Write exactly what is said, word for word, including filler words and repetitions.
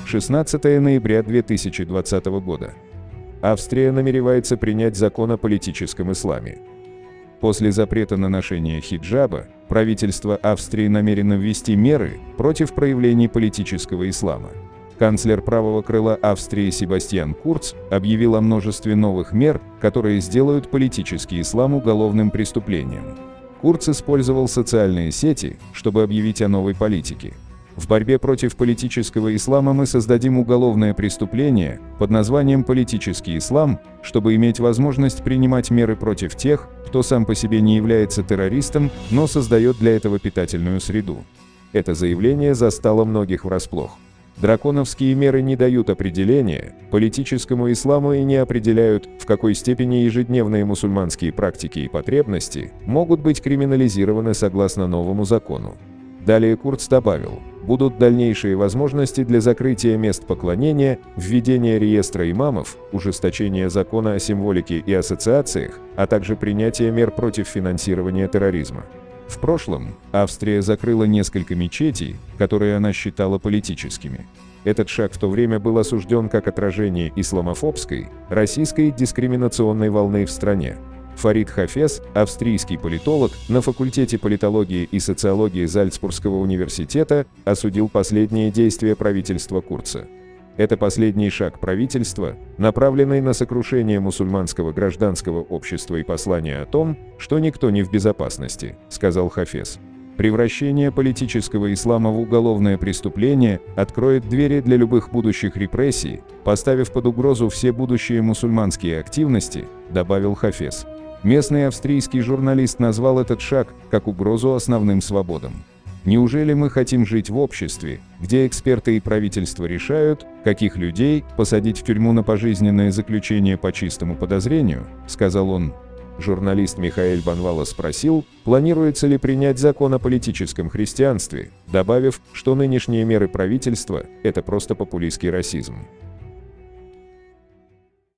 шестнадцатое ноября две тысячи двадцатого года. Австрия намеревается принять закон о политическом исламе. После запрета на ношение хиджаба, правительство Австрии намерено ввести меры против проявлений политического ислама. Канцлер правого крыла Австрии Себастьян Курц объявил о множестве новых мер, которые сделают политический ислам уголовным преступлением. Курц использовал социальные сети, чтобы объявить о новой политике. В борьбе против политического ислама мы создадим уголовное преступление под названием «Политический ислам», чтобы иметь возможность принимать меры против тех, кто сам по себе не является террористом, но создает для этого питательную среду. Это заявление застало многих врасплох. Драконовские меры не дают определения политическому исламу и не определяют, в какой степени ежедневные мусульманские практики и потребности могут быть криминализированы согласно новому закону. Далее Курц добавил, будут дальнейшие возможности для закрытия мест поклонения, введения реестра имамов, ужесточения закона о символике и ассоциациях, а также принятие мер против финансирования терроризма. В прошлом Австрия закрыла несколько мечетей, которые она считала политическими. Этот шаг в то время был осужден как отражение исламофобской, российской дискриминационной волны в стране. Фарид Хафез, австрийский политолог, на факультете политологии и социологии Зальцбургского университета, осудил последние действия правительства Курца. Это последний шаг правительства, направленный на сокрушение мусульманского гражданского общества и послание о том, что никто не в безопасности, сказал Хафез. Превращение политического ислама в уголовное преступление откроет двери для любых будущих репрессий, поставив под угрозу все будущие мусульманские активности, добавил Хафез. Местный австрийский журналист назвал этот шаг как угрозу основным свободам. Неужели мы хотим жить в обществе, где эксперты и правительство решают, каких людей посадить в тюрьму на пожизненное заключение по чистому подозрению, сказал он. Журналист Михаэль Банвала спросил, планируется ли принять закон о политическом христианстве, добавив, что нынешние меры правительства – это просто популистский расизм.